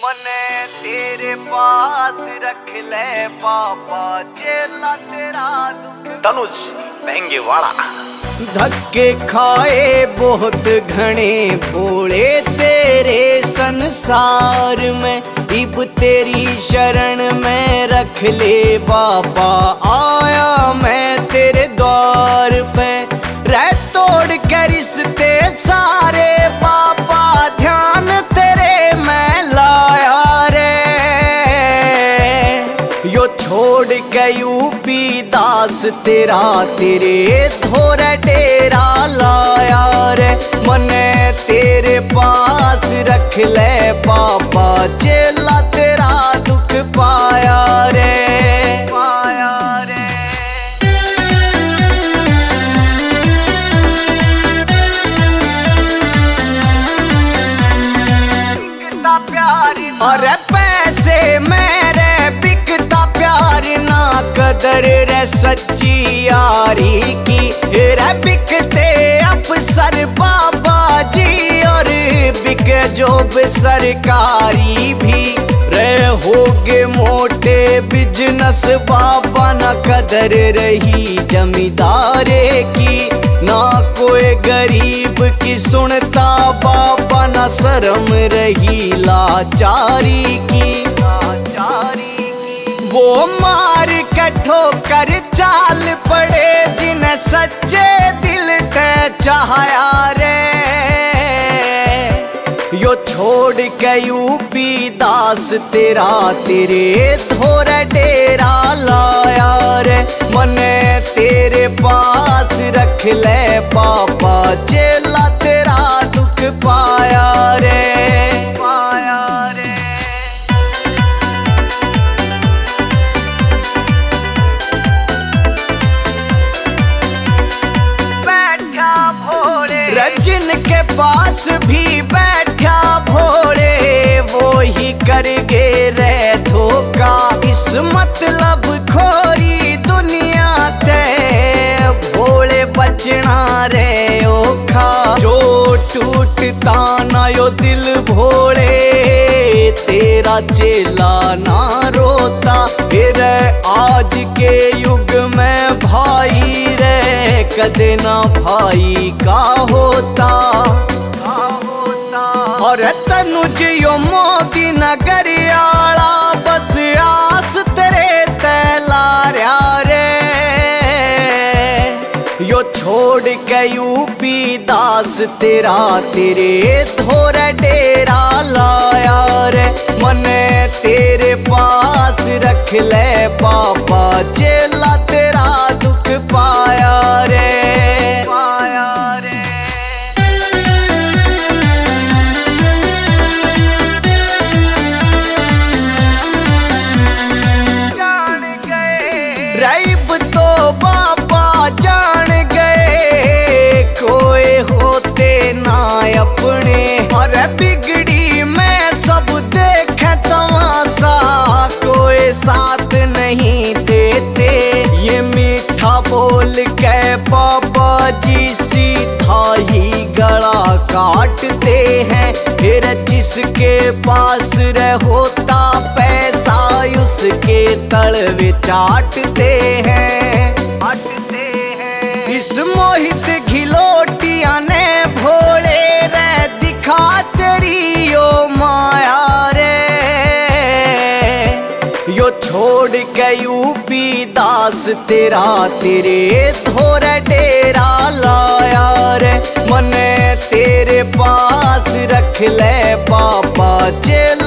मने तेरे पास रख ले पापा, चेला तेरा दुख। तनुज महंगे वाला। धक्के खाए बहुत घने भोले तेरे संसार में, इब तेरी शरण में रख ले बाबा, आया मैं तेरे द्वार पे। रह तोड़ के रिश्ते सारे बाबा, ध्यान तेरे मैं लाया रे। यो छोड़ के यूपी दास तेरा, तेरे धोर डेरा लाया रे। मने तेरे पास रख ले पापा, चेला तेरा दुख पाया रे, पाया रे। बिकता प्यार अरे पैसे मेरे, बिकता प्यार ना कदर रे सच्ची यारी की। रे बिकते अफसर बाबा जी, और बिके जॉब सरकारी भी। रे होगे मोटे बिजनेस बाबा, ना कदर रही जमींदारे की। ना कोई गरीब की सुनता बाबा, ना शर्म रही लाचारी की, लाचारी की। वो मार के ठोकर चाल पड़े, जिन्हें सच्चे दिल ते चाहया रे। यो छोड़ के यूपी दास तेरा, तेरे धोर डेरा लाया रे। मने तेरे पास रख ले पापा, चेला तेरा दुख पाया रे, पाया रे। बैठा भोले रजन के पास भी बैठा भोले, वो ही कर गे रे धोखा। इस मतलब खोरी दुनिया ते भोले बचना रे ओखा। जो टूटता ना यो दिल भोले, तेरा चेला ना रोता। फिर आज के युग में भाई रे, कदे ना भाई का होता, का होता। और तनुज यो मोदी नगर आला, बस आस तेरे तैलार्या रे। यो छोड़ के यूपी दास तेरा, तेरे धोर डेरा लाया रे। मने तेरे पास रख ले पापा, चेला तेरा दुख पाया रे, पाया रे। जान गए राइब तो बाबा, जान गए कोई होते ना अपने। और बिगड़ी मैं सब देखे तमाशा, कोई साथ नहीं देते। ये मीठा बोल के बाबा जी सीधा ही गला काटते हैं। फिर जिसके पास रह होता पैसा, उसके तलवे चाटते हैं, काटते हैं। इस मोहित घिलोटिया ने भोले रे दिखा तेरी यो माया रे। यो छोड़ के यूपी दास तेरा, तेरे धोर डेरा लाया रे। मने तेरे पास रख ले पापा, चेला